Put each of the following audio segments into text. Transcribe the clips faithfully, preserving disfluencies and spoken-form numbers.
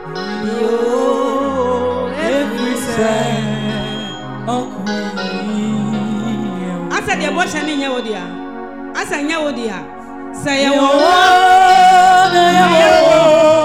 Yo, every side. Asa de bo chane nya wodi a. Asa nya wodi a. Say wo na ya wo.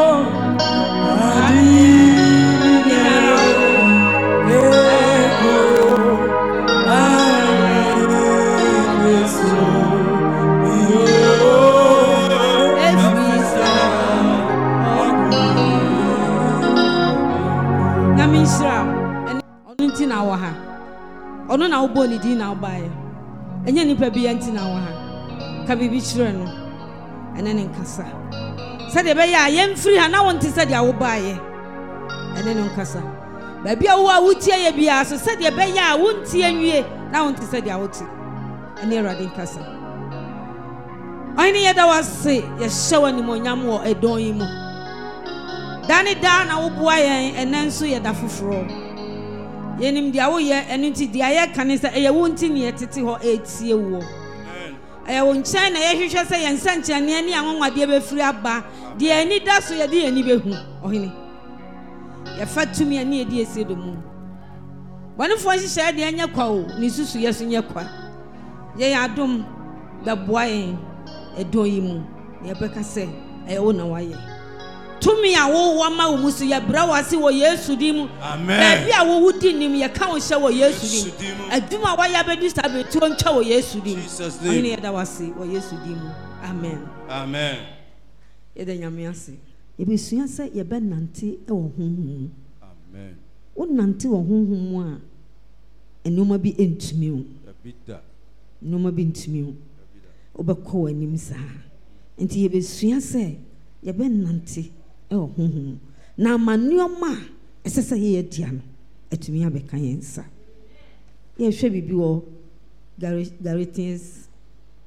Na wa ha ono na wo bo ni di na wo bae enye nipa bi anti na wo ha ka bibi kire no ene ne nkasa se de be ya ye mfiri ha na wonte se de wo bae ene ne nkasa ba bia wo a wutie ye bia so se de be ya wonte anwie na wonte se de wo ti ene erade nkasa ayini ye da wase ye hyewa ni monyam wo edon yi mu dani da na wo boa ye ene nso ye da foforo yenim dia wo ye enu ti dia ye kanisa eye wonti ne yetete ho etie wo eye won chan na ye hwehwe se ye nsankyane ani anwonwade be firi aba dia ani da so ye de ani behu ohini ye fatumi ani ye de esedo mu wanefo hyehyɛ de anya kwa o ni susu ye so nye kwa ye ya adom da boaye edon yi mu ye beka se eye wo na waye tumi a wo wa ma wo musu ya bra wase wo Yesu dim amen na bia wo wudi nim ye ka wo hye wo Yesu dim aduma wa ya bedu sabetu ntwa wo Yesu dim ani ya da wase wo Yesu dim amen amen ye da nyame ase ye be sua se ye be nante e wo honhom amen wo nante wo honhom mu a enuma bi entumi wo abida enuma bi entumi wo obekọ anim sa enti ye be sua se ye be nante e ho ho na manuoma esese ye dia no etumi abeka yensa ye hwe bibi wo Galatians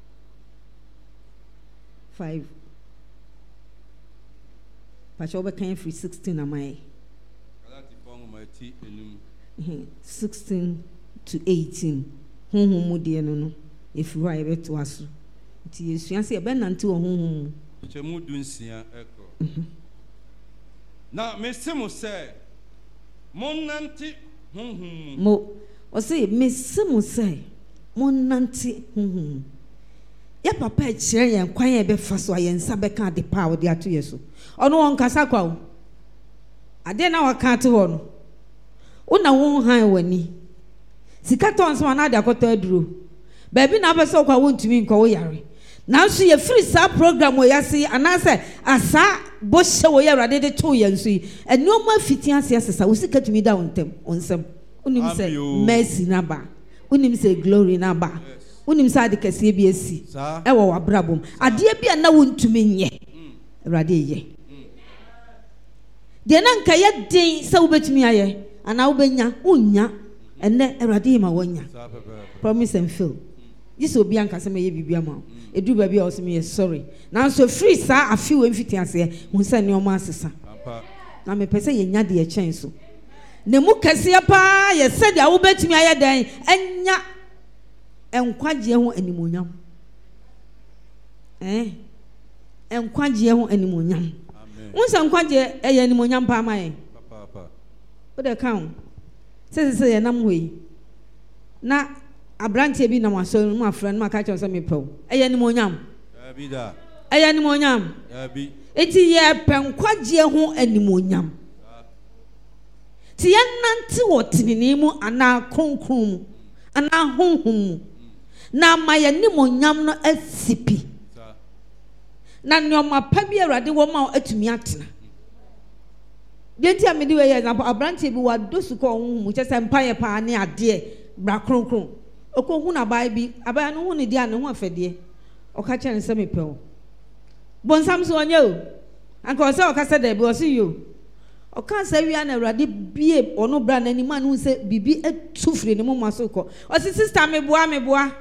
five pacho be kan free sixteen amai Galati pon ma ti enum sixteen to eighteen ho ho mu de no no efi wa ye beto aso ti yesua se ye be nante wo ho ho chemu dunsia ekro na mesemo se monanti honhom mo o se mesemo se monanti honhom ya papa e kire yen kwan ye be fa so ayensa be ka de pa wo de ato yeso ono won kasa kwa wo ade na waka ate wo no una won han wani sika ton so na de akota aduro ba bi na be so kwa wo ntumi nko wo yare nanso ye free sa program wo yase anase asa bo hye wo ye rade de to ye nso yi enoma fiti ase asesa wo sika tumi da wontem onsem unim se mercy na ba unim se glory na ba unim se ade kase bi esi e wo wabrabom ade bia na wontumi nye rade ye de na nka ye den se wo betumi aye ana wo benya unya enne rade ma wonya promise and fill this obi anka se me ye bibia ma edu ba bia o se me sorry na so free sa afi we mfiti ase hu se ne o ma asesa na me pese ye nya de ye chen so ne mu kase pa ye se de wo betumi aye dan enya enkwaje ho animonyam eh enkwaje ho animonyam amen hu se enkwaje eye animonyam pa ma ye papa papa o de kan se se ye nam hoyi na abrantie bi na maso mu afra no maka che so me pew eye ni monyam abi da eye ni monyam abi eti ye penkwaje ho animonyam ti ye nante wotinini mu ana kronkron mu ana honhom na ma ye ni monyam no asipi na nyoma pa bi awrade wo ma atumi atena denti amedi we ye example abrantie bi wa dosu ko honhom mu che se mpa ye pa ne ade bra kronkron okohu na bai bi abaya no hu ne dia ne ho afede o ka kye ne se mepew bonsam so onye o anka o se o ka se da bi o se yo o ka se wi na awrade bie ono bra na ni ma no se bibi etufre ne mo maso ko o se sister me boa me boa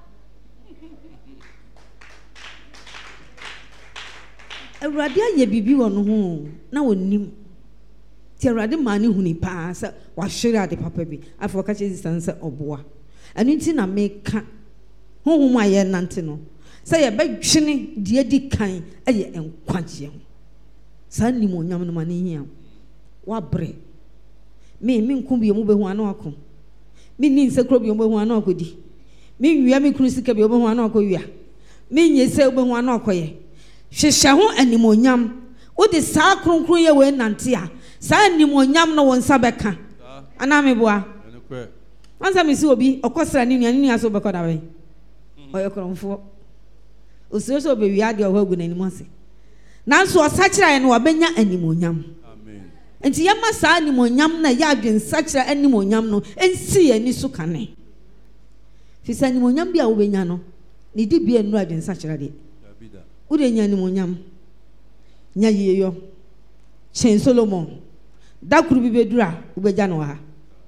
awrade aye bibi wo no ho na wonim ti awrade ma ne hu ni pa se wa hwere ade papa bi afo ka kye sister se oboa anunti na meka honhom aye nante no say ye bedwene de adi kan eye enkwaje ho sa nimonyam no mane hia wabre me me nku bi mu behu ana akọ me ni nsekro bi mu behu ana akodi me nwia me kunu sika bi mu behu ana akọ wia me nyese behu ana akọ ye hwehwe ho animonyam wo de saa kronkron ye we nante a saa animonyam no won sa beka ana me boa ansa me si obi okosra ni nua ni nua so beko da we oyo kronfo osiro so be wia de ohagu na animu ase nanso osakira ye no wabenya animonyam amen enti yema saa animonyam na ya adwen sakira animonyam no ensi ye ni so kane fi sa animonyam bia wo benya no ni di bia enu adwen sakira de wo de nya animonyam nya yeyo chen Solomon dakuru bi bedura wo beja no ha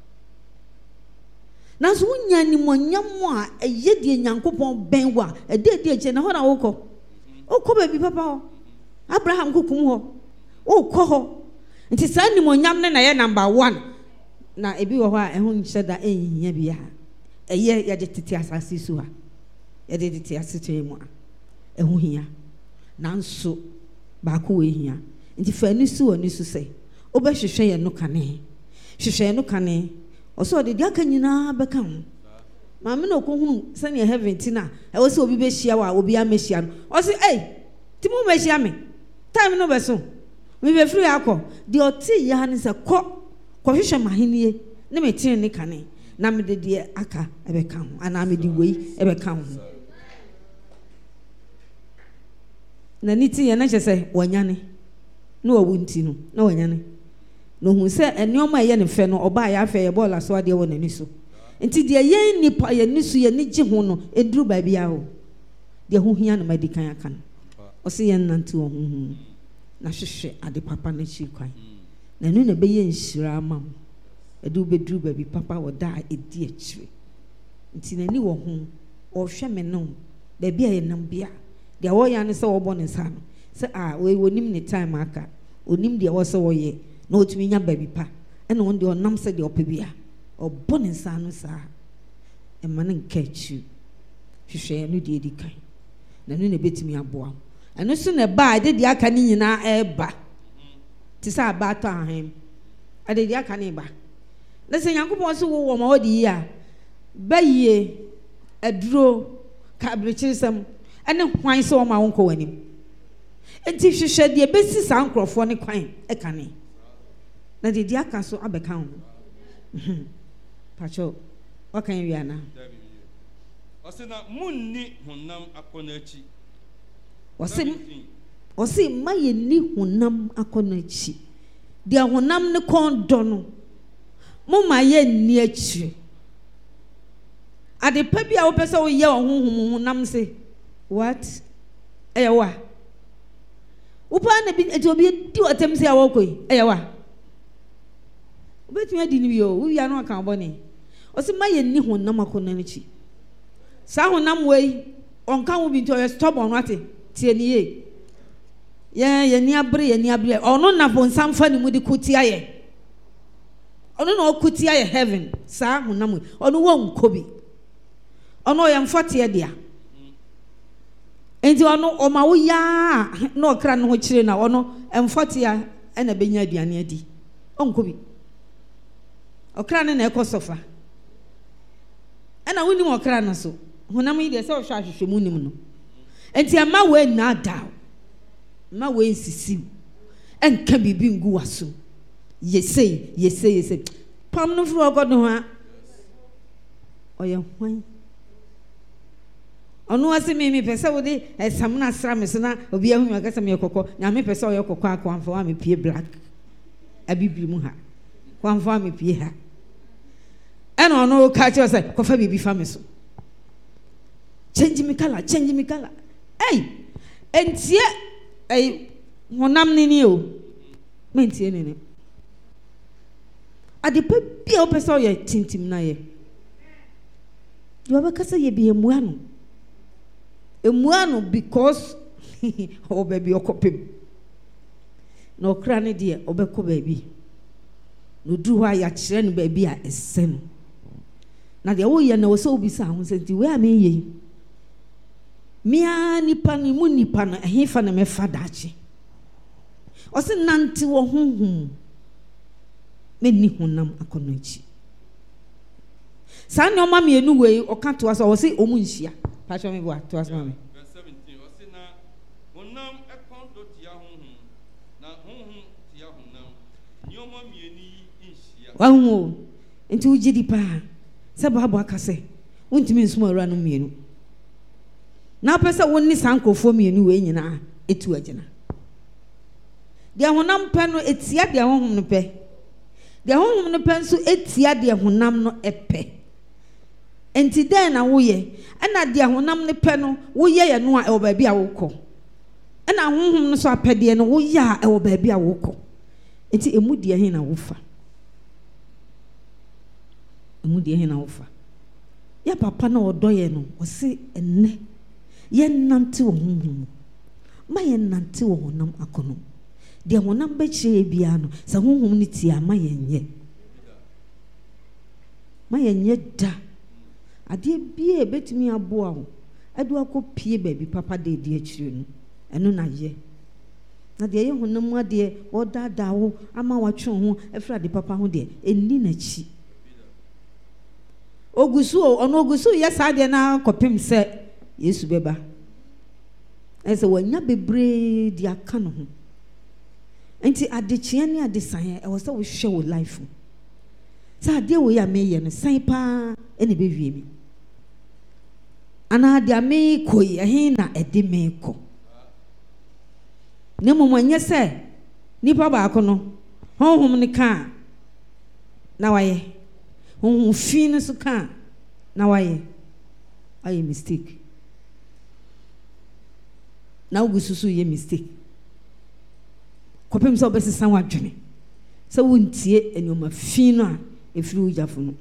nanso wonya animonyam a eye de nyankopon benwa e de de che na ho na wo kọ okọ ba bi papa ho Abraham kukum ho okọ ho nti saa animonyam ne na ye number one na ebi wo ho a ehun nhyeda ehia bia eye ye de tete asase su ha ye de tete asete mu a ehun hia nanso ba ko we hia nti fa ni su oni su se obehwehwe ye no kane hwehwe no kane oso de dia kanyina beka ho ma me no ko hunu se ne heaven tina e wo se obi be hia wa obi amehia no o se eh ti mu mehia me time no beso me be free akọ de oti ya ne se kọ kọ hwehwe mahenie ne me tin ne kane na me de de aka e beka ho ana me de wei e beka ho na niti ye na chese wanyane no wawunti no na wanyane no hu se enioma ye ne fe no oba ya fe ye bola so ade wo nani so enti de ye nipa ye nisu ye ni gye ho no eduru ba bia ho de ho hia na madikan aka no o se ye nante wo hu na hwehwe ade papa na chi kwan na nu na be ye nhira amam edu be duru ba bi papa wo da edi akire enti na ni wo ho o hwe me no ba bia ye nam bia de wo ya ne se wo bo ne sa no se ah we wonim ne time aka onim de wo se wo ye na otumi nya baby pa ena won de onam se de opebia obone nsa no sa e man nka chu hwehwe no de edikan na no na betumi aboa eno so na ba de de aka ni nyina e ba ti sa ba to ahem ade de aka ni ba na se Yankopon so wo wo ma odi ya ba yie aduro ka brechirsam ene hwan so ma won ko wanim enti hwehwe de besi sa nkrofo ne kwan e kane na de dia ka so abeka ho pacho wakan wi ana ose na munni honam akonachi ose ose maye ni honam akonachi de honam ne kon do no mo maye ni achi ade pa bia wo pese wo ye honhom honam se what eh wa upa na bi eti obi di otem se awokoi eh wa obetumi adi ni bi o wi anu aka boni o se maye ni honam akona nchi sa honam wei onka wo bi nto ye stop on ate tie ni ye ye ye ni abre ye ni abre ono na bonsam fa ni mu di kutia ye ono na okutia ye heaven sa honam ono wo nkobi ono ye mfate ye dia enti ono o ma wo ya na okra no ho kire na ono emfate ya na benya aduane adi onkobi okra ne na ekosofa ana woni mo okra no so honam yi de se o hwa hwehwe mu nim no enti ama we na da ma we nsisi enka bibi ngu waso yesei yesei yesei pam no fru ogodo ha oye hwan onu wase me me pese wo de esam na sra me so na obi ahu me akasa me kokko nya me pese oye kokko akwanfa wa me pie black abibiri mu ha kwanfa me pie ha ena onu ka che say kofa bibi fa me so change me color change me color hey entie eh honam ni ni o mentie ni ni ade pa bia o pese oye tintim na ye yo ba kasa ye bi emu anu emuano because o baby okopem no kra ne de obekọ baby no duru ha ya kire no baby a esen na de wo ye na wo so obi sa ho senti we a me ye mia nipa ni mu nipa no ehe fa na me fa dachi o se nante wo honhom menni honam akɔnɔ akyi saa nneɛma mmienu wei ɔka to us ɔwɔ sɛ ɔmu nhyia patro me boa to us ma me verse seventeen ɔsi na honam ɛkɔn do tia honhom na honhom tia honam nneɛma mmienu yi nhyia wahu nti wogye di paa sɛ baabo aka sɛ wontumi nsoma awura no mmienu na apɛ sɛ wonni saa nkurɔfoɔ mmienu wei nyinaa ɛtu agyina deɛ honam pɛ no ɛtia deɛ honhom no pɛ deɛ honhom no pɛ nso ɛtia deɛ honam no ɛpɛ enti dɛn na woyɛ ɛna deɛ honam no pɛ no woyɛ yɛ no a ɛwɔ baabi a wokɔ ɛna honhom no so apɛdeɛ no woyɛ a ɛwɔ baabi a wokɔ enti ɛmu deɛ he na wofa ɛmu deɛ he na wofa yɛ papa na ɔdɔ yɛ no ɔse ɛnnɛ yɛnnante wɔ honhom ma yɛnnante wɔ honam akɔnɔ deɛ honam bɛkyerɛ yɛ biara no sɛ honhom no tie a ma yɛnyɛ ma yɛnyɛ da adeɛ bia ɛbɛtumi aboa wo ɛde akɔ pie baabi papa de edi akyire no ɛno na yɛ na deɛ yɛ honam adeɛ wɔdaadaa wo ama watwe ho ɛfiri ade papa ho deɛ ɛnni n'akyi ogusu ɔno ogusu yɛ saa deɛ na kɔpem sɛ yesu bɛba ɛsɛ wanya bebree de aka no ho nti adekyeɛ ne adesan ɛwɔ sɛ wohwɛ wo life sɛ adeɛ wo yɛ a meyɛ no san paa ɛne bɛwie mi anaa deɛ meekɔ yi ɛhe na ɛde meekɔ na mmom anyɛ sɛ nnipa baako no honhom no ka na wayɛ honhom fi no so ka na wayɛ ayɛ mistake na wogu susu yɛ mistake kɔpem sɛ wobɛsesa w'adwene sɛ wontie nneɛma fi no a ɛfiri wo gyafo no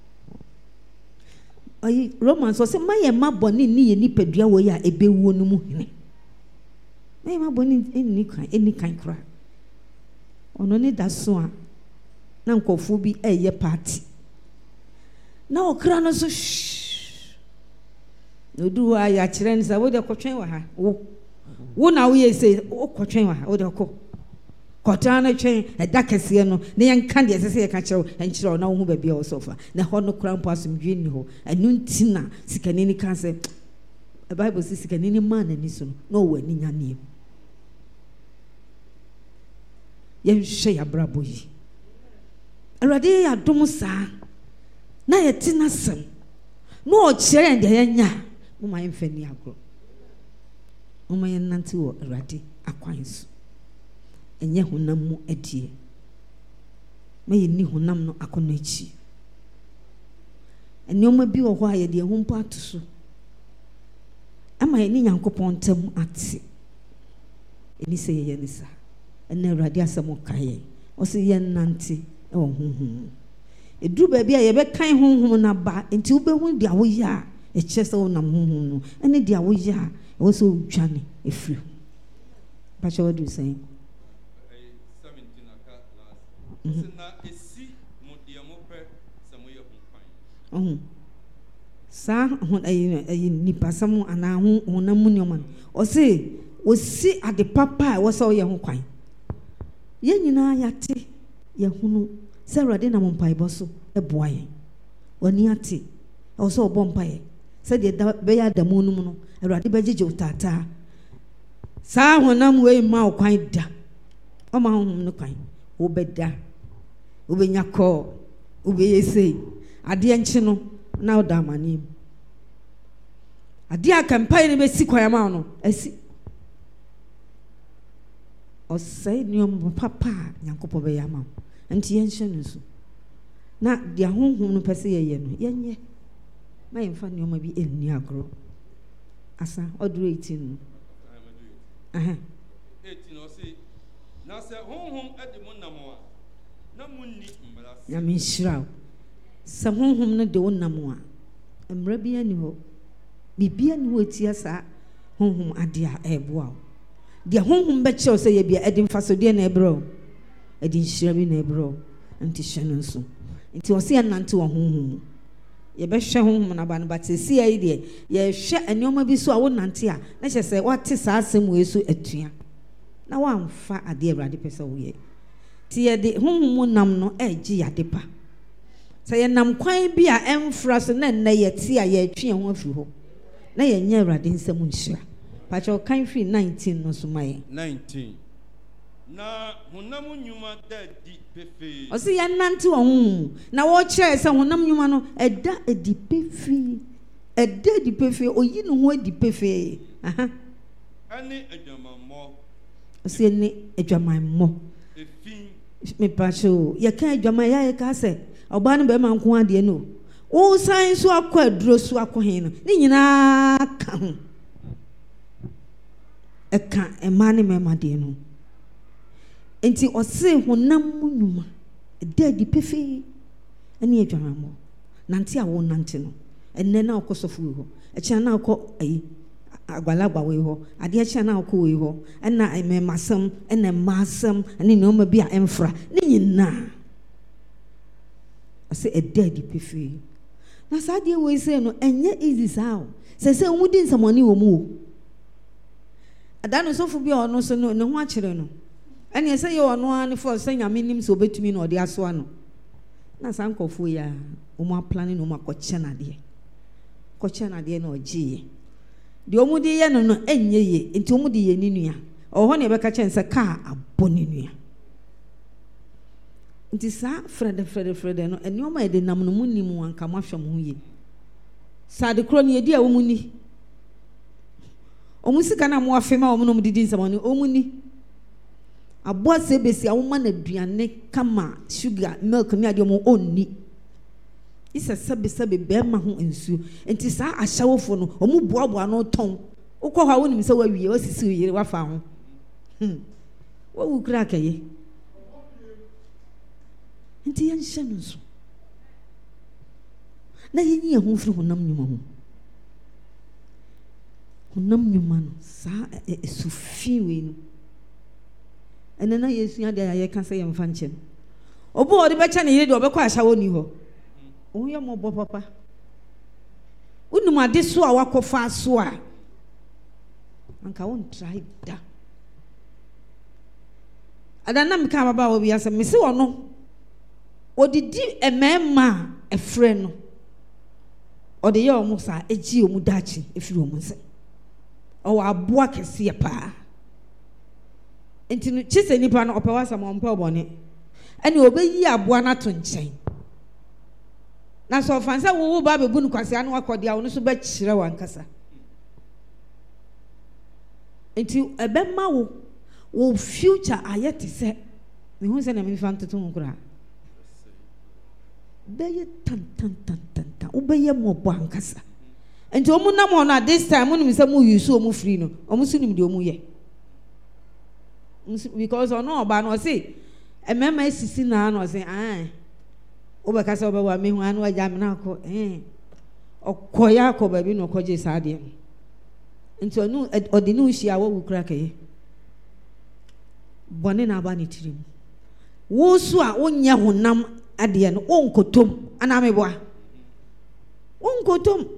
ayi Romans sɛ ma yɛ ma bɔne ni yɛ nipadua wɔ yi a ɛbɛwuo no mu hene ma yɛ ma bɔne ɛnni kan ɛnni kan koraa ɔno ne da so a na nkɔfoɔ bi ɛyɛ party na ɔkra no so shhh na odu hɔ a yɛakyerɛ no sɛ wode kɔtwɛn wɔ ha wo wo na woyɛ sɛ wokɔtwɛn wɔ ha wode kɔ kɔtaa no twɛn ɛda kɛseɛ no na yɛnka deɛ ɛsɛ sɛ yɛka kyerɛ wo ɛnkyerɛ wo na wo ho baabi a wɔ sɔfa na hɔ no kora mpo asomdwe nni hɔ ɛno nti na sikani no ka sɛ bible sɛ sikani no maa n'ani so no na ɔwɔ ani nyaneɛ yɛnhwɛ yɛabrabɔ yi awurade yɛ adom saa na yɛte n'asɛm na ɔkyerɛ yɛn deɛ yɛnyɛ a moma yɛmfa ni agorɔ moma yɛnnante wɔ awurade akwan so ɛnyɛ honam mu adie ma yɛnni honam no akɔnɔ akyi nneɛma bi wɔ hɔ a yɛde ɛho mpo ato so ama yɛne Nyankopɔn ntam ate ɛni sɛ yɛyɛ ne saa ɛna awurade asɛm ɔka yɛn ɔsɛ yɛnnante ɛwɔ honhom mu ɛduru baabi a yɛbɛkan honhom no aba nti wobɛhu deɛ woyɛ a ɛkyerɛ sɛ wonam honhom no ɛne deɛ woyɛ a ɛwɔ sɛ wodwane ɛfiri ho pakyɛ wadu sɛn na esi mo deɛ mo pɛ sɛ mo yɛ ho kwan ɔho saa ho ayi ayi nipasɛm anaa ho honam mu nneɛma no ɔse osi ade papa a ɛwɔ sɛ ɔyɛ ho kwan yɛn nyinaa yɛate yɛhunu sɛ awurade nam mpaebɔ so ɛboa yɛn w'ani ate ɛwɔ sɛ ɔbɔ mpaeɛ sɛdeɛ bɛyɛ adamu no mu no awurade bɛgyegye wo taataa saa honam wei ma wo kwan da ɔma honhom no kwan wobɛda wobɛnya kɔɔ wobɛyɛ sei adeɛ nkye no na woda amane mu adeɛ a kampae no bɛsi kwan ama wo no asi ɔsɛe nneɛma papa a Nyankopɔn bɛyɛ ama wo nti yɛnhyɛ no so na deɛ honhom no pɛ sɛ yɛyɛ no yɛnyɛ ma yɛmfa nneɛma bi ɛnni agorɔ asa ɔduru eighteen no aha eighteen ɔse na sɛ honhom ade mo nam a na munni mmara se nyame nhyira wo sɛ honhom no de wo nam a mmara bi ani hɔ biribi ani hɔ atia saa honhom ade a ɛɛboa wo deɛ honhom bɛkyerɛw sɛ yɛ bia ɛde mfasodeɛ na ɛbrɛ wo ɛde nhyira bi na ɛbrɛ wo nti hyɛ no nso nti ɔse yɛnante wɔ honhom mu yɛbɛhwɛ honhom no aba no bate si ayi deɛ yɛhwɛ nneɛma bi so a wonante a na kyerɛ sɛ woate saa asɛm wei so atua na wamfa adeɛ awurade pɛ sɛ woyɛ ti ye de honhom nam no eji yade pa sa ye nam kwan bi a emfra so na na ye ti a ye twe ho afiri ho na ye nya Awurade nsam nhyira pa cho kan fi nineteen no so maye nineteen na honam nyuma da di pefe o se ye nante wo na wo kire se honam nyuma no eda edi pefe eda di pefe oyi no ho edi pefe aha ani adwamammo o se ni adwamammo efin me pacho ye kan adwama ya ye ka se oba no be ma nko ade no o san so akọ aduro so akọ hen no ni nyina ka ho e ka e ma ne me ma de no enti o se honam nyuma de di pefe ani adwamammo nante a wo nante no enne na okosofu ho e kya na akọ ayi agbalagba we ho ade kya na akọ we ho na me masam na masam ani no ma bi a emfra ni nyina ase ede di pefe na sa de we se no enye easy sao se se omu di nsamoni wo mu adano sofu bi ono so no ne ho akere no ene se ye ono ani for se nyame nim so betumi no de aso ano na sa nkofo ya omu aplan no makoche na de koche na de na ogie de omu di ye no no enye ye enti omu di ye ni nua oho ne be ka chen se ka aboni nua nti sa frede frede frede no eni o ma de nam no munni mu anka mahwem ho ye sa de kro ne ye di a omu ni omu sika na mo afema omu no mu didi nsam no omu ni abo se besi a wo ma na duane kama sugar milk mi ade omu onni isa sabe sabe be ma ho ensu enti sa ahyawofo no omu boaboa no ton ukọ ha wonim se wawie wasisi yire wafa ho hm wo wukra kaye enti yan hyanu so na yenyi ho firi honam nyuma ho honam nyuma no sa esufi we no ene na yesu ya de ya ka se yemfa nche obo odi be cha ne yire de obekọ ahyawo ni ho o ye mo bo papa unum ade so a wakofa so a anka won try da adana me ka baba wo bi asa me se wono odidi emema efre no ode ye omu sa eji omu dachi efiri omu nse o wa aboa kese ye pa enti no chise nipa no opewa sa mo mpa obone ene obeyi aboa na to nchen na so fansa wo wo ba bebu nukwase anu akodi a wo no so be kire wankasa enti ebe ma wo wo future ayete se me hu se na me fa ntoto nkura beye tan tan tan tan tan ubeye mo bankasa enti omu na mo na this time unu se mu yusu omu free no omu sunim de omu ye because ono oba no say emema esisi na no say ah oba kasa oba wa me hu anu aja me na ko eh okoya ko ba bi no koje sa de enti onu odini uhia wo wukura kaye bone na aba ni tirim wo so a wonya honam ade no onkotom ana meboa onkotom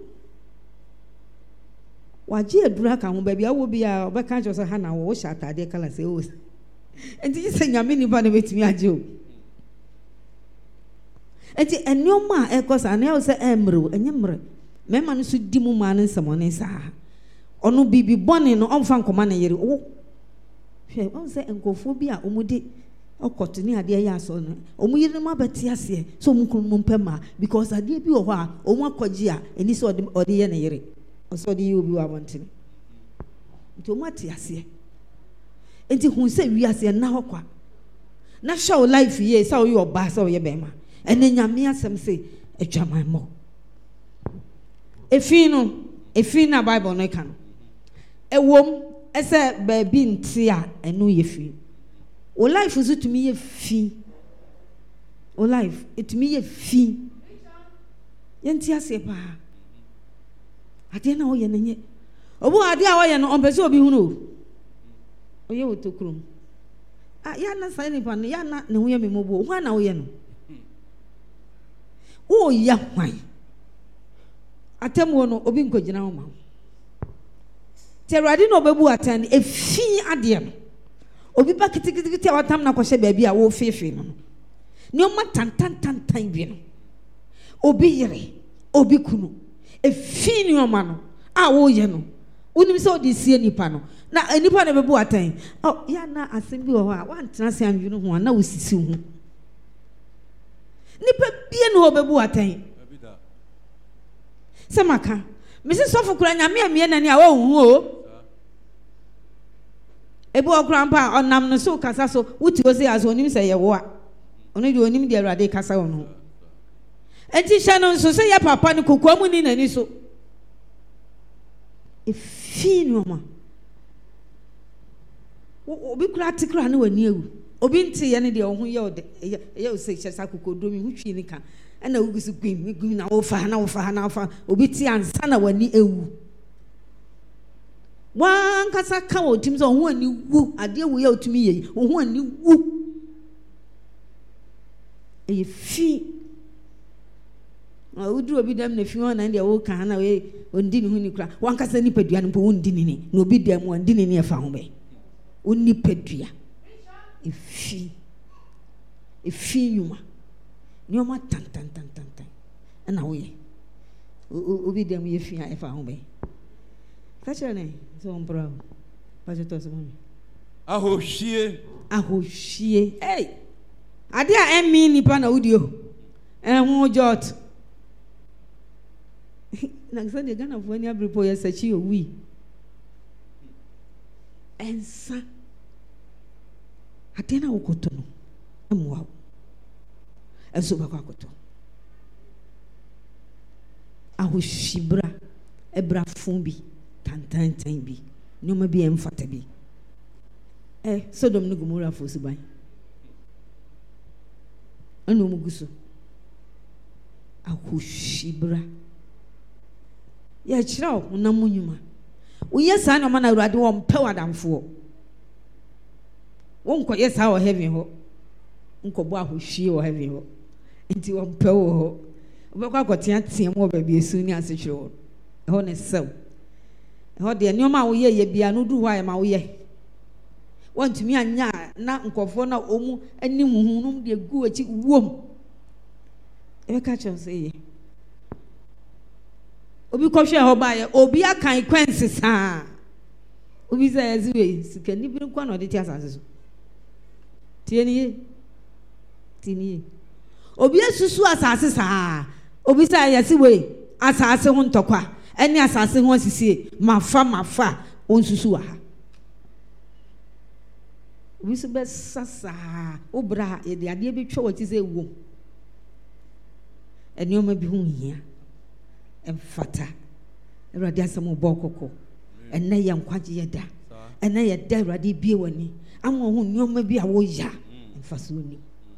waje adura ka ho ba bia wo bia obeka jo so ha na wo sha atade kala se o enti se nyame ni ba na betimi aje o enti enioma ekosa na e se emre enye mre mema no so di mu ma no nsamone sa ono bibi bone no omfa nkoma na yere wo hwe on se enkofo bi a omudi okotini ade ya so no omu yire ma beti ase so omu kun mu mpema because ade bi wo ho a omu akoji a eni so ode ode ye na yere so ode ye obi wa montini nti omu ati ase enti hun se wi ase na hokwa na show life ye sa o ye oba sa o ye bema ene nyame asem se adwaman mo efi no efi na bible no kan ewom ese ba bi nti a enu ye fi o life is to me ye fi o life it me ye fi yenti ase pa ade na o ye nenye obu ade a o ye no on pese obi hu no o ye otokrum ah ya na sai ni pa ya na ne hu ye memobo hu na o ye no o ya hwan atemu no obi nkogina ho ma te rade no bebu atan efi ade no obi ba kitikiti a watam na kwahye baabi a wo fefe no ne o ma tantan tantan bi no obi yere obi kunu efi ni o ma no a wo ye no unim se odi sie nipa no na nipa na bebu atan oh ya na asem bi wo a wantena se anwi no ho na wo sisi ho nipa bie no bebu atan se maka mesi sofo kura nyame amie nani a wo hu o ebu okura mpa onam no so kasa so wuti o se aso onim se ye wo a oni de onim de awrade kasa wo no enti hye no so se ya papa ne kokoamu ni nani so efi no ma obi kura tikra ne wani ewu obi nti ye ne de ohun ye ode ye o se hyesa kokodomi hu twi ni ka ana ugusu gwim gwim na wo fa na wo fa na fa obi ti ansa na wani ewu wan kasa ka wo tim so ho ani wu ade wu ye otumi ye ho ani wu e fi o du obi dam na fi won na de wo kan na we ondi ni hu ni kura wan kasa ni padua no po ondi ni ni na obi dam ondi ni ni e fa ho be onni padua e fi e fi nyuma ni o ma tan tan tan tan tan na wo ye obi dam ye fi e fa ho be ka chere ne so on bravo pa je to so mami ahohie ahohie hey ade a emi nipa na udio eh hu jot na so de gana fo ni abripo ye sachi owi ensa ade na wokoto no emwa enso ba kwakoto ahohibra ebra fumbi tantan tan bi nyoma bi emfata bi eh Sodom ne Gomora fo suban anu muguso ahohibra ya kira wo na munyuma uye sa na mana urade wo mpe wadamfo wo nko yesa wo heaven ho nko bo ahohie wo heaven ho enti wo mpe wo ho obekwa akotea team wo ba bi esu ni asehwe wo ho ne sew ho de nyoma wo ye ye bia no du ho aye ma wo ye wantumi anya na nkofo na omu ani huhunum de gu achi wom ebeka chose obi kohwe ho bae obi akan kwense saa obi za yaziwe sikani bi kwa na oditi asase so tieni tieni obi asusu asase saa obi za yaziwe asase ho ntokwa eni asase ho asisi mafa mafa onsusu wa obi so be sasa obra ye de ade bi twa wati ze wo eni o ma bi hu hia emfata Erade asamo bokoko enne ye nkwaje ye da enne ye da erade bie wani anwo hu nyoma bi a wo ya emfaso ni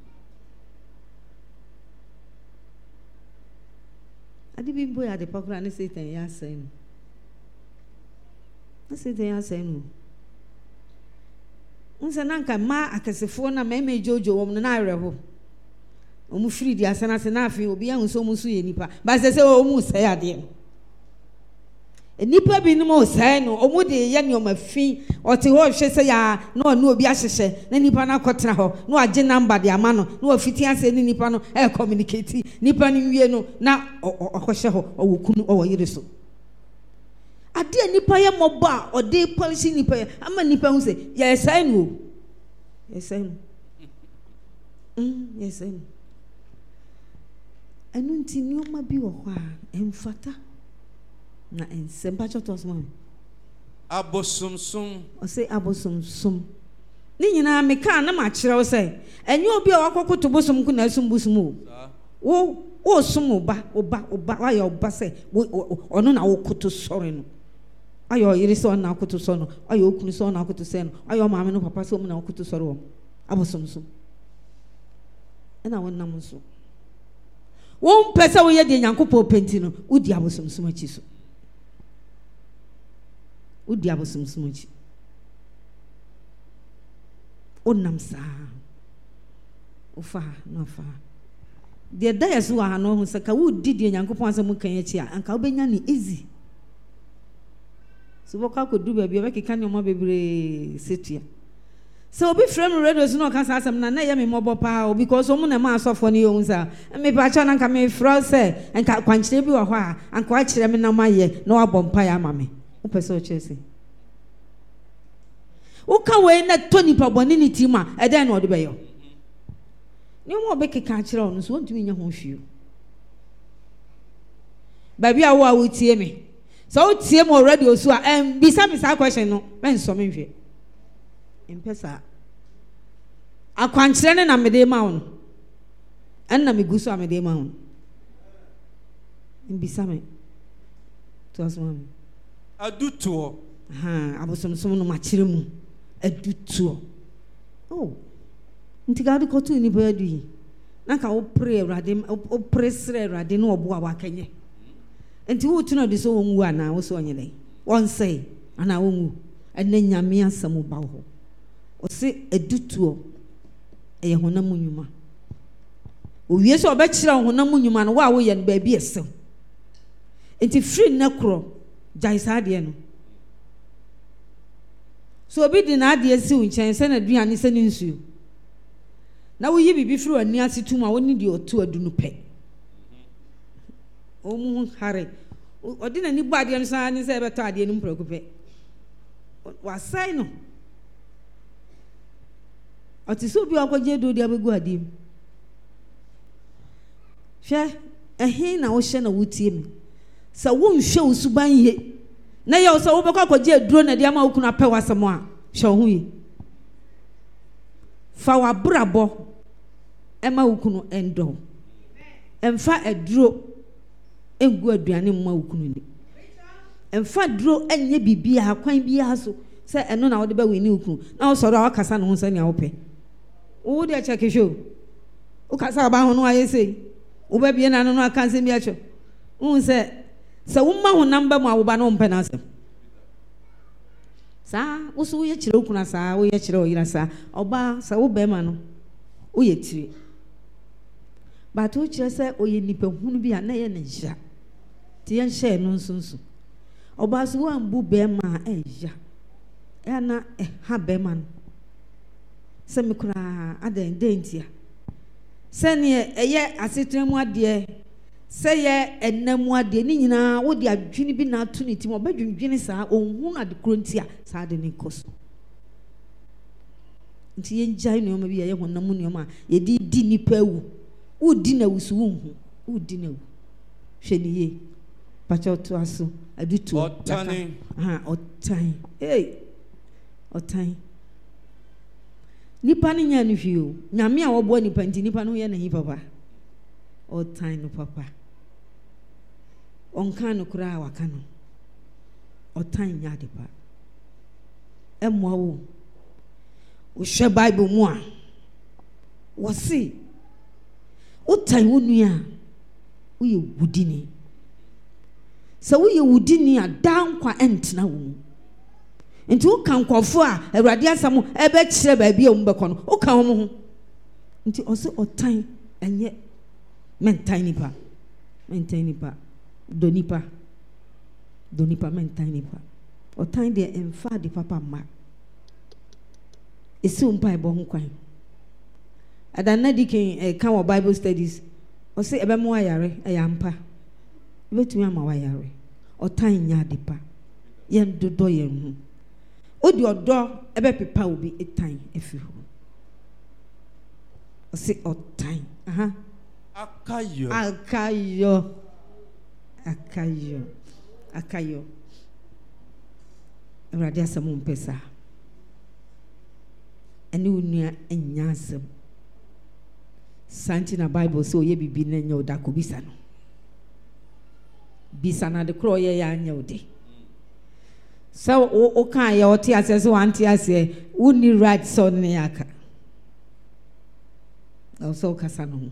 ade bi mbo ya de pakura ne Satan ya sen na Satan ya sen unsa nanka ma akasefo na ma me jojo wom na areho omu free di asana se na afi obi ahun so mu so ye nipa ba se se omu sai ade nipa bi no mo sai no omu de ye ne o mafi o te ho hwe se ya na onu obi ahyehye na nipa na kotena ho na age number de ama no na ofiti ase ni nipa no e communicate nipa ni wie no na okohye ho owokunu o yire so ade nipa ye mobo a o de policy nipa ye ama nipa hu se ye sai no ye sai no mm ye sai no enu nti nyoma bi wo ho a emfata na ensemba chotos mo abosomsom o say abosomsom ni nyina me ka na ma kire wo say enye obi a wakokoto bosom ku na asum bosom o wo wo som oba oba oba wa ya oba say ono na wo koto sori no ayo yiri so na koto so no ayo okunu so na koto se no ayo maame no papa so mu na koto sori wo abosomsom ena wonnam so won pesa wo ye de nyankopɔ penti no udi abosomsom achi so udi abosomsom achi onam sa ufa no fa de da yeso wa no hu saka wo di de nyankopɔ asem kan achi a anka obenya ni easy so boka ko du ba bi obekeka ne mo bebre setua So obi frame radio so no kan sa asem na na ye me mobo pa o because omu na ma asofo ne yom sa me pa cha na kan me fro say enka kwanchire bi wo ho a anka wa kire me na maye na wa bompa ya ma me o pese o chese o ka we na toni pa boni ni tima e den na o de be yo ni mo be keka kire o no so ntumi nya ho hwio baby a wo a wo tie me so o tie mo radio so a em bisa me sa question no men so me hwe impesa akwankyere ne na mede ma won en na me guso amede ma won mbisa me to asma aduto ha abosomsom no makyere mu aduto oh ntigado ko tu ni ba adu yi na ka wo pray Awurade wo pray sre Awurade no obo a wakanye enti wo tu na de so wonwu ana wo so onyele won say ana wonwu enne nyame asam ba ho o se edutuo eye honam nyuma o wie so obekira honam nyuma no wa wo ye no ba bi esem enti free na kro jaisa de no so obi di na ade si unchen se na duane se ni nsuo na wo yi bibi free ani asetum a woni di otu adunu pe o mu hare odi na ni bo ade no sa ni se beto ade no mprako pe wa sai no oti so bi akwaje do dia begu adim hwe ehin na wo hye na wotie mi sa wo nhwe usuban ye na ye so wo bekwa akwaje aduro na dia ma wokunu apɛ wasɛm a hwe ho ye fa wa brabo ema wokunu endo emfa aduro engu aduane mma wokunu ni emfa duro enye bibia akwan bia so se eno na wo de ba weni wokunu na wo soro akasa no ho sani a wo pɛ wo de check show wo kasa ba ho no ayese wo ba bie na no aka nsem bia cho wo se se wo ma ho namba mu a wo ba no mpɛ na asem sa wo so wo ye kire okuna sa wo ye kire oyira sa oba sa wo be ma no wo ye tiri ba to kire se oye nipa hunu bi a na ye ne nja ti ye nhye no nsonso oba so wo ambu be ma eja e na e ha be ma no se me kura adan dentia se ne eye asetremu ade se ye ennamu ade ni nyina wo de adwini bi na ato ne tim obadwindwini saa onhu ade krontia saa de ne koso nti ye njai no ma bi ye honam no ma ye di di nipa wu wo di na wusu wo hu wo di na wu hwe ni ye pacho to aso adutu otani ha otani hey otani nipa ni nya no hwio nyame a wobo nipa nti nipa no ye na hi papa otani no papa onka no kura waka no otani nya de pa emwa wo wo hwe bible mu a wo si otani wo nua wo ye wudini so wo ye wudini a dankwa entena wo nti wo kan kwofo a Awurade asam ebe kire ba bia wo mbekọ no wo kan wo ho nti ose otan enye mentan nipa mentan nipa donipa donipa mentan nipa otan de emfa de papa ma esi umpa ebo ho kwan adanna dikin e kan wo Bible studies ose ebe mo ayare e ya mpa betumi ama wa yare otan nya de pa yen dodo yen hu odi odo ebe pepa obi etan efi ho ose otan aha akayo akayo akayo akayo Awurade asem mpesa eni unua enya asem santi na Bible so ye bibi na nya oda ko bisa no bisa na de kro ye ya nya ode so o kan ye oti ase so anti ase uni right so ne aka also kasa no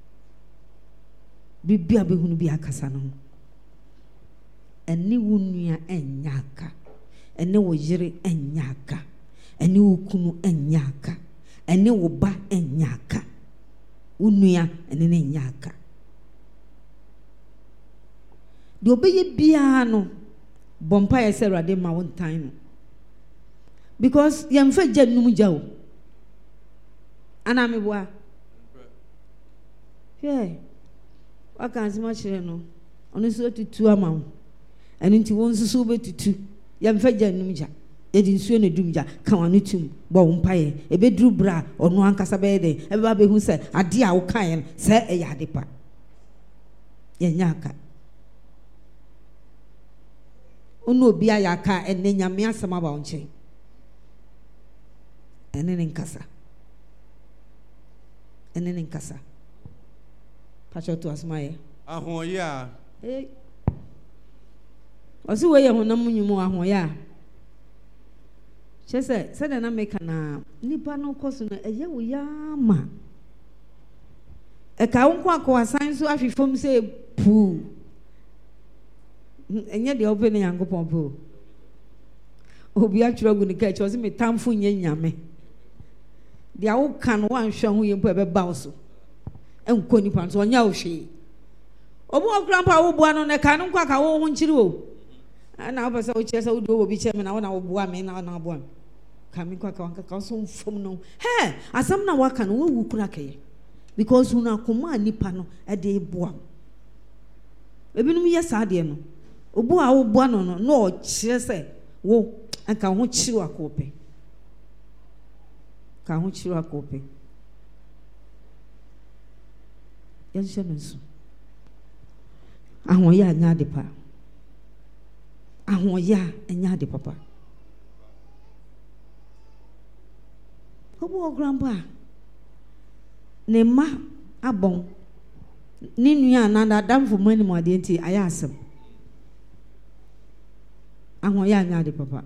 bibia behunu bi akasa no eni wunua enyaka eni wo yire enyaka eni wukunu enyaka eni wo ba enyaka unua eni ne enyaka de obeye bia no bompa ye se Awurade ma won tan no because ye mfa gya num gya o ana me boa yeah waka asima kire no ono so tutu ama wo eno nti won susu be tutu ya mfa gya num gya edi nsuo na dum gya ka wano tum bo wo mpaye ebe duru bra ono ankasa be de ebe ba be hu se ade a wo kan se e ya de pa ye nyaka ono obi ayaka enne nyame asama ba wo nche ene ne nkasa ene ne nkasa pacho to asmaye ahoya eh osi we ye honam nyumu ahoya chese se de na meka na nipa no koso no eye wo ya ma e ka wo kwa kwa san so afifom se pu enye de obe ne yankopon pu obi atwro gu ne ka chi osi me tamfo nye nyame de a wo kan wan hwa ho yempo e be ba so enko nipa so onya wo hwe obu okrampa wo bua no ne ka no kwa ka wo ho nchiri wo ana wo pese wo chese wo do wo bi cheme na wo na wo bua me na na bua kami kwa ka wanka ka so mfom no he asam na waka no wo wu kura keye because una koma nipa no e de bua ebinum ye saade no obu a wo bua no no no o kire se wo anka ho chiri akope ka ho chiri akope yan shemensu ahoya anya de pa ahoya anya de papa obo grandpa ne ma abon ni nua na da damfo mani mo ade nti aya asem ahoya anya de papa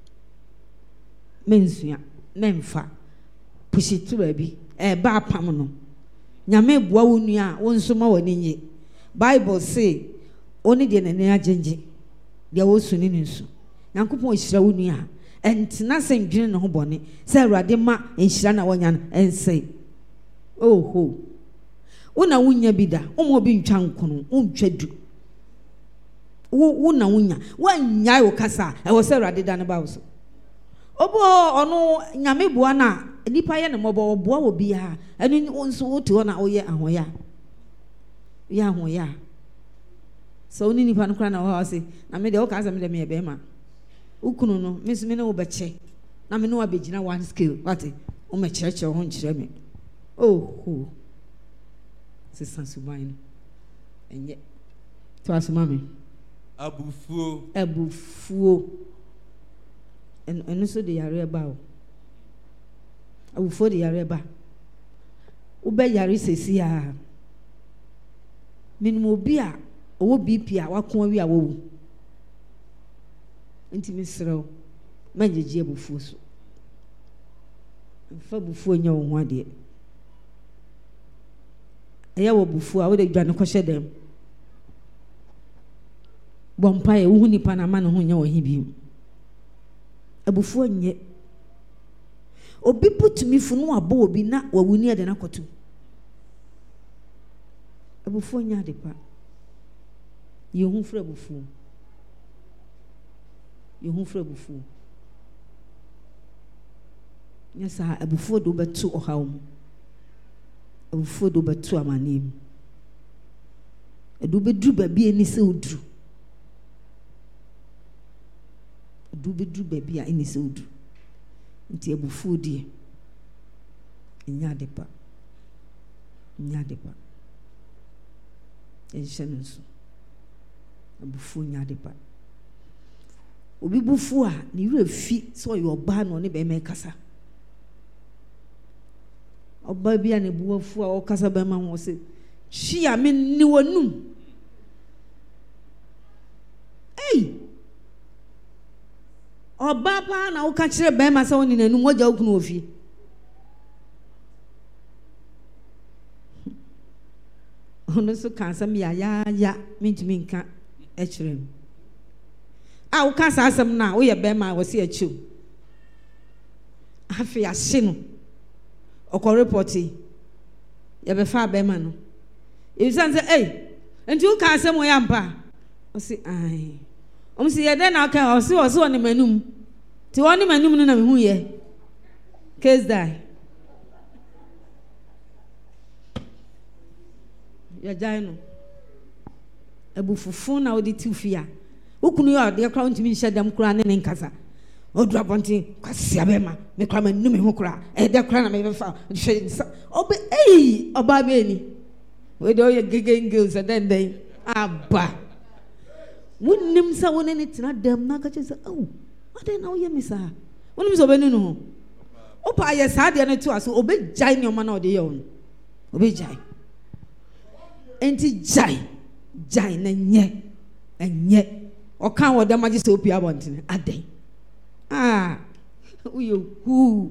mensua memfa pushitu baby e ba pam no nyame boa wo nua wo nso ma woni nye bible say oni de ne ne agenje de wo suni ni nso yankopon hira wo nua entina sendwene ne ho bone se awurade ma enhira na wonya no ense oho wona wonya bida omo bi ntwa nkono untwa du wo wona wonya wanya wo kasa e wo se awurade da ne ba wo so obo ono nyame boa na nipa ye ne mobo boa wo bia enu nso wote ho na oye ahoya ya ahoya so oni nipa no kra na wo se na me de wo ka se me de me be ma ukunu no me me ne wo beche na me no abegina one skill what o me cheche ho nkire me oh ho se sansu ban enye to asuma me abufuo abufuo en enu so de yare ba o abufuo de yare ba wo be yare sesi a minimo bi a owo B P a wakon wi a wo nti misrew manjeje abufuo so mfa abufuo nya wo ho ade eya wo abufuo a wo de dwane kwhye dem bompa e wo nipa na ma ne ho nya wo hi bi abufuo nye obi putumi funu abo obi na wawuni ade na kotu abufuo nya de pa yehu fra abufuo yehu fra abufuo nyasa abufuo do betu ohawum abufuo do betu amanim edu bedru ba bi eni se odru edu bedru ba bi a eni se odru nti abufuo die nya de pa nya de pa enhyenso abufuo nya de pa obi bufuo a ne wura fi so yo ba no ne be me kasa oba bia ne buafu a okasa ba ma ho se hia me ni wonum ei oba pa na uka kire ba ma sa woni nanum wogya ukunu ofi ono so kansa me ya ya ya mentimi nka e kire a uka sa asem na wo ye ba ma wo se achiu afi ahye no okọ reporti ya be fa be ma no e san say eh enti u ka asem wo ya mpa o si ai o msi ye de na ka o si o si oni manum ti oni manum no na me hu ye case die ya jaino ebu fufu na odi tifia ukunu ya de kra ntimi hye dem kra ne ne nkasa odura bonti kwase abema me kra ma numi ho kra e de kra na me fa hye obe ei oba be ni we do ye gegenge so den den aba wonnim sa woni ne tena dem na ka chese awu ade na wo ye misa wonnim so be ni no opa ye sa de na tu aso obe jai ni oma na ode ye on obe jai enti jai jai na nye enye o kan wo dem agi se opi abontene ade ah uyo hu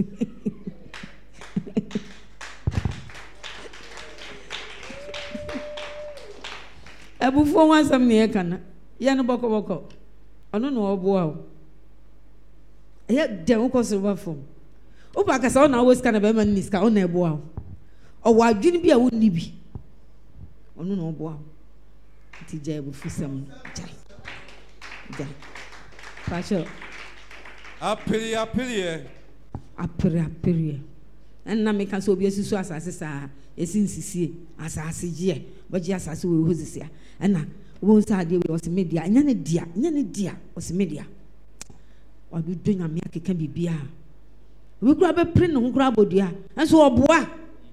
abu fo wan sam ne kana ye no boko boko ono no obo a ye de wo koso ba fo o ba ka sa na wo ska na be man niska o na ebo a o wa adwini bi a wo ni bi ono no obo a ti jai bu fusam jai jai pacho apiri apiri apiri apiri en na me kan so obi asisu asase sa esinsisie asase je baji asase wo hozisia ena wo sa de wo se media nya ne dia nya ne dia wo se media wa du do nya me akeka bibia we kura be pre no kura bodua enso oboa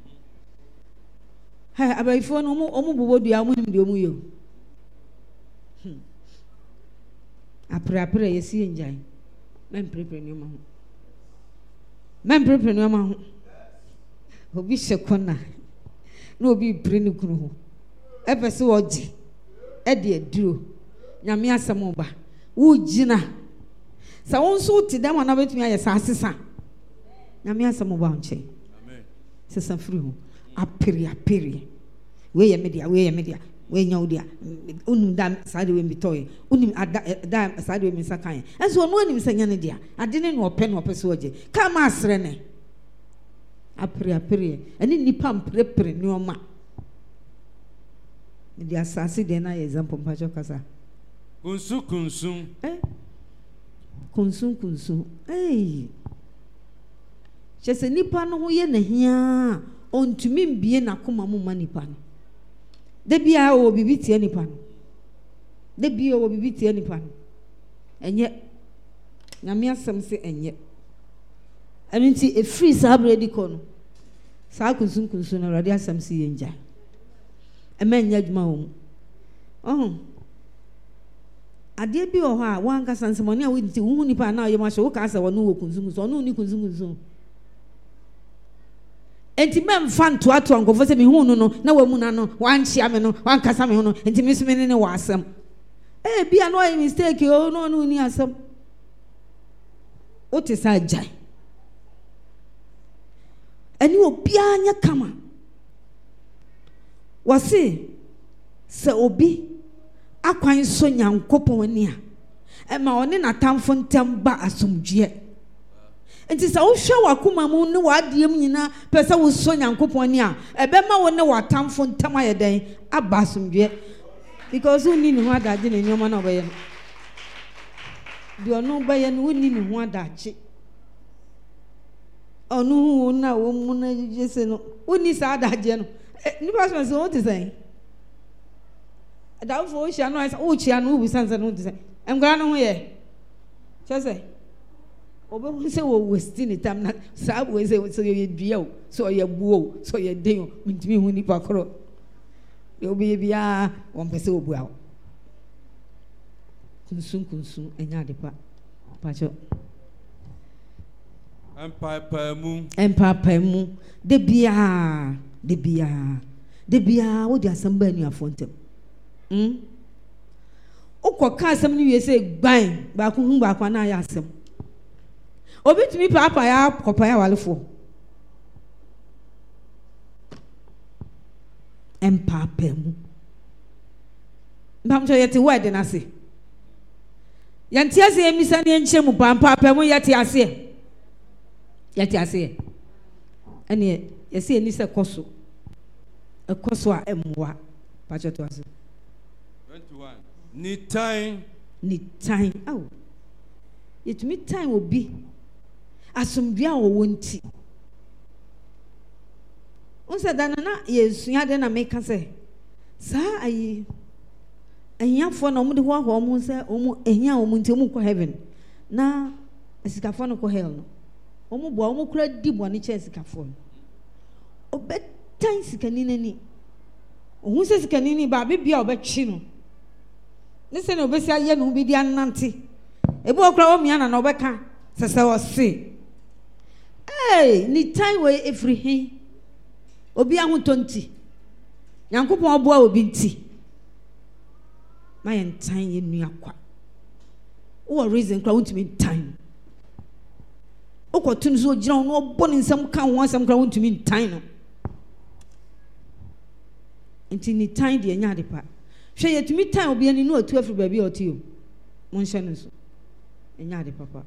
ha abaifo no mo omo bobodua mo nim de omo yo apre apre yesi enjai men prepare ni ma ho men prepare ni ma ho obi shekona na obi pre ni kunu ho epese oji e de aduro nyame asem ba wo gina sa won so ti dem na betumi aye sa asesa nyame asem ba onche amen sesa free ho apiri apiri we ye media we ye media we nya odia unum da sade we mbitoye unim da sade we msakan enso no anim sanya ne dia ade ne no ope no ope so oje kama asre ne apiri apiri eni nipa mprepre ni oma ndi asase de na example mpacho kasa kunsu kunsu eh kunsu kunsu eh chese nipa no ho ye na hia ontumi mbie na koma mu ma nipa no de bia o bibi tie nipa no de bia o bibi tie nipa no enye nyame asem se enye aminti e free sabre di ko no sa kunsu kunsu na radi asem se yenja emenya adwuma wo oh ade bi o ha wan ka sansemone a wo nti wo nipa na ye ma hye wo ka asa wo no wo kunsu kunsu no ni kunsu kunsu enti mem fan to ato ankofo se me hu no no na wa mu na no wan chia me no wan kasa me hu no enti me so me ne wa asem eh bia no ai mistake o no no ni asem o te sa jai ani obia anya kama wase se obi akwan so nyankopon ani a e ma one na tamfo ntem ba asomdue enti sa wo hwe wakoma mu ne wadiem nyina pese wo so nyankopon ani a ebe ma wo ne watamfo ntem ayeden aba asomdue because who ni ne ho adaje ne nyoma na obaye de ono baye no woni ne ho adaje onu hu na wo mu na jese no woni sa adaje no ni ba so so te say da fo hia no ai o chia no bu sansa no te say emgra no ho ye chese obe hu se wo westi ni tam na sa bo se so ye bia o so ye buo so ye den o mintimi hu ni pakro ye obi bia won pese obua kunsun kunsun enya de pa pacho empapa mu empapa mu de bia de bia de bia wo di asamba anu afontem hm ukoka asem ni wie se gban ba ku hu ba kwa na ya asem obi tumi papa ya kopa ya walefo empapa mu mbam so yete word na se yanti ase emisa ne enche mu papa mu yete ase yete ase ene yesi eni se koso ekoso a emwa pacho to ase twenty-one ni time ni time aw yetumi time obi asomdua wo wonti unse dana na yesu ya de na meka se Sa ayi enyafo na omu de ho ho omu se omu enya omu nti omu ko heaven na esikafo no ko hell no omu bo omu kura di bo ne che esikafo no obetan sikani nani ohun se sikani ni ba bibia obetwe no ne se na obesi aye no bi di anante ebi okura omu yana na obeka sese o se hey ni time we every he obi ahotonti Yankopon oboa obi nti my entire nua kwa wo reason kra wontumi time okotun so gira no obo ne nsam ka ho asam kra wontumi time no enti ni time de nya de pa hwe yetumi time obi ani no atu afri baabi oti o mon hye no so nya de papa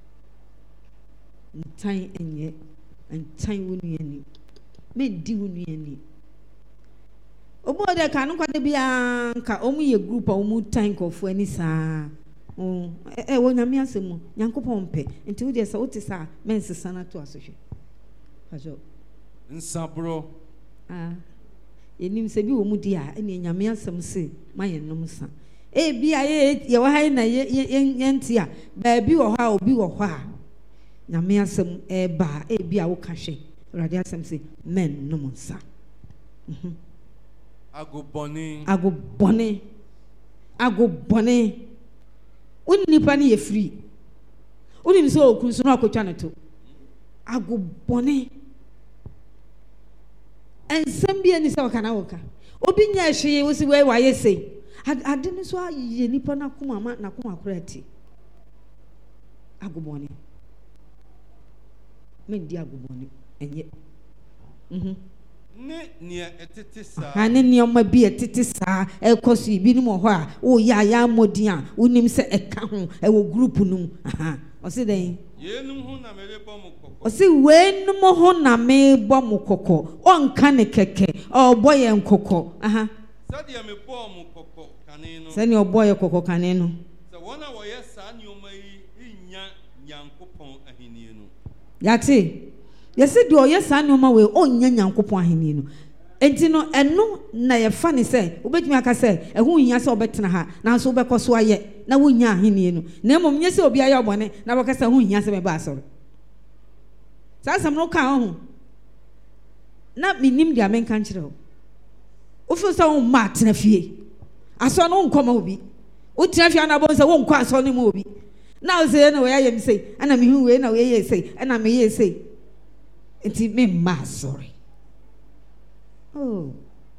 ni time enye en time wonu ani me di wonu ani obo de ka no kwade bia nka omu ye group a omu tank of ani saa o e wo nyame asemu Yankopon pe enti wo de sa wo te sa mensesa na to asohwe ajo nsabro ah enim se bi wo mu di a ene nyame asem se maye nom sa e bia ye ye wa hai na ye ye nti a ba bi wo ha obi wo ha nyame asem e ba e bia wo ka hwe radio asem se men nom sa mhm agobone agobone agobone onni pa ne ye free onni ni so okun so na akotwa ne to agobone ensem bia ni se wakana woka obi nya hwe wo si we wa ye sei ade ni so aye nipa na kuma ma na kuma akorati agobone men di agobone enye mhm ne nia etete sa ane ne oma bi etete sa ekoso ibi ni mo ho a wo ya ya modin a wonim se eka ho e wo group num aha o se den yenum ho na mere bom kokko o se wenum ho na me bom kokko o nka ne keke o boye nkokko aha sadia me bom kokko kane no se ne o boye kokko kane no se wona wo ye sa ne oma yi nya Yankopon ahenie no yate yesi do ye sa nneoma we onnya Yankopon aheni no enti no eno na ye fa ne se obetumi aka se ehu hia se obetena ha na so obekoso aye na wonya aheni no na emom nye se obi aye obone na boka se hu hia se be ba asoro sa sam no ka ho na minim dia men kan kire ho ofu se won ma tena fie aso no nkoma obi o tena fie na bo se won kwa aso no mu obi na o se na we aye mi se ana mi hu we na we ye se ana me ye se enti me ma sorry oh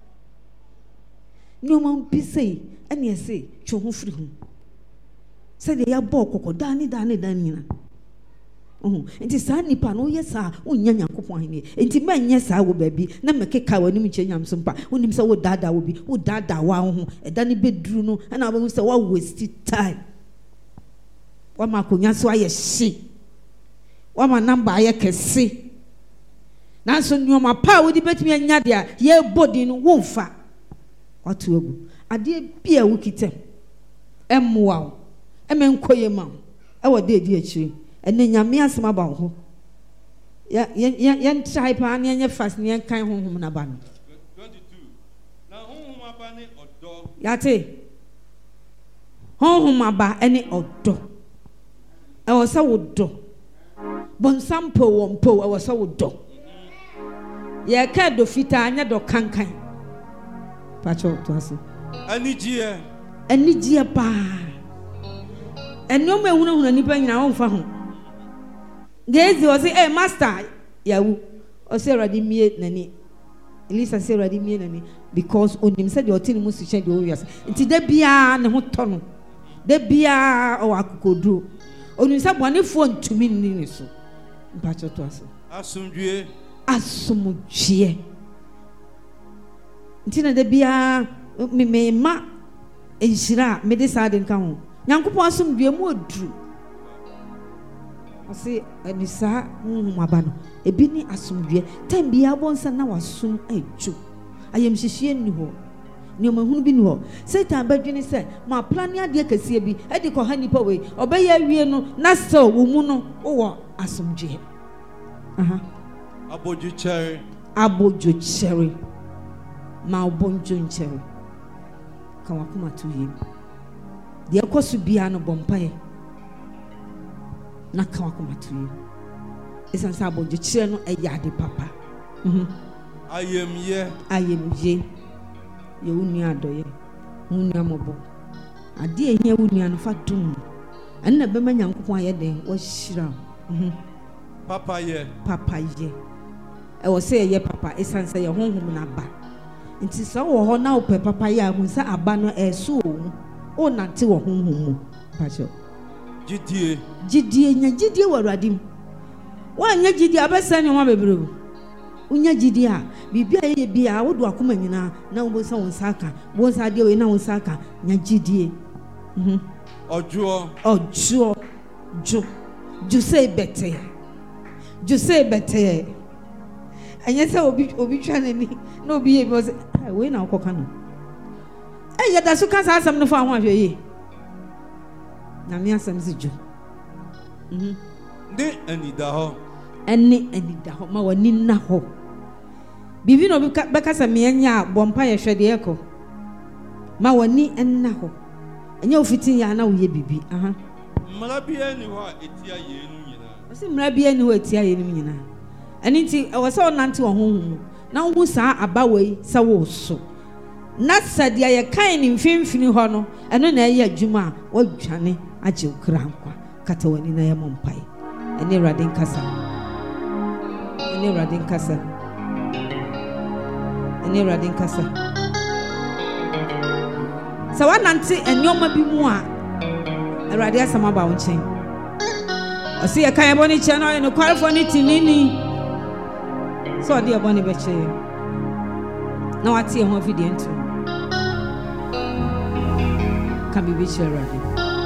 no man bi sei ene sei twa ho firi ho se de ya bo kokko dani dani dani na oh enti sa nipa no ye sa onya Yankopon ahini enti ma nye sa wo baabi na mekeka wani mu kyenya msompa onim se wo dada wo bi wo dada wa ho e dani beduru no na wo se wa waste time wa makonya so aye hye wa ma number aye kese nanso nyoma pa wo di betumi anya de a ye body no wo fa watu egu ade bia wo kitem emmoa wo emenkoye ma e wo de di akiri ene nyame asema ba ho ya ya ya ntrai pa ne anya fast ne kan honhom na ba no twenty-two na honhom aba ne odo yate honhom aba ene odo e wo sa wo do bon sample wo mpo e wo sa wo do ye ka do fita anya do kankan pacho to ase anijie anijie pa enoma ehuna huna nipa nyina won fa ho gezi o se eh master yawu o se radi mie nani Elisa se radi mie nani because onim se de otini mu suche de owiase nti da bia ne ho to no da bia o akokoduro onim se bone fo ntumi ni ni so pacho to ase asumdue asumdue ntina de bia me me ma enhira me de sa de nka ho Yankopon asumdue mu oduru ose anisa honhom aba no ebi ni asumdue time bia bonsa na wasum adwo ayem hihie ni ho ni omahunu bi ni ho Satan badwini se ma plan ade kase bi edi ko ha nipa we obeya wie no na se wo mu no wo asumdue aha aboju cherry aboju cherry ma obonjo cherry ka wakoma to yiem de ekoso bia no bompae na ka wakoma to yiem esan sa boje kire no eyade papa mhm ayemye ayemye ye wunu adoye wunu amobo ade ehia wunu an fa dum anna bema nyankopon ayede wo hira mhm papa ye papa ye e wo say ye papa esan say ye honhom na ba nti so wo ho na wo pe papa ye ahu sa aba no e so o nante wo honhom mu pacho gidie gidie nya gidie wo radim wa nya gidie abesa ne ho bebre unya gidie a bibia ye bia wo do akoma nyina na wo sa won saka wo sa de we na won saka nya gidie mhm ojo ojo jo jo say better jo say better anya say obi obi twa nani na obi ye bi say we na okoka no eh ya da so ka sa asam no fa ho ahwe ye na me asam si jo mhm de anida ho eni anida ho ma wani na ho bibi no bi be ka sa me anya bompa ye hwede eko ma wani enna ho anya ofitin ya na wo ye bibi aha mara bia ni ho etia ye nu nyina o se mara bia ni ho etia ye nu nyina ani nti e wo se onante wo honhom na wo sa abawai sa wo so na sadia ye kan ni mfimfini ho no eno na ye adwuma wo dwane agye okra nkwa kata wani na ye mompai ene radin kasa ene radin kasa ene radin kasa sa wanante enyoma bi mu a awurade asama ba wo nchen o se ye kan ye boni che no no kwarfo ni tinini so de ye boni be che na wate ho video ntu kan bi bi che awurade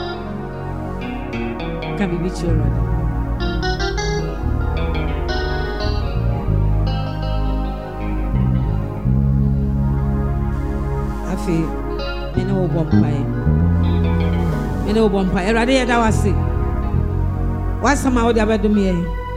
kan bi bi che awurade afi mene wo bompai mene wo bompai erade ye da wase wasama wo de abedum ye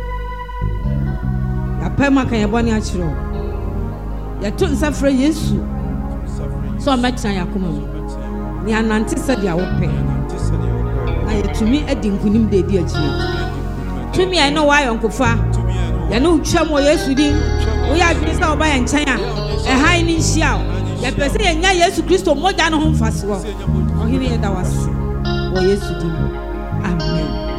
ya pema kan ye boni a chiro ya to nsafre Yesu so matcha yakoma mu ni anante se dia wo pe na ye tumi edi nkunim de di agie tumi ai no wa yonkofa ya no twam wo Yesu din wo ya adwene sa wo ba ye nchen a e han ni nhia ya pese ye nya Yesu Kristo moja no ho mfase wo ohiri ye da wase wo Yesu din amen.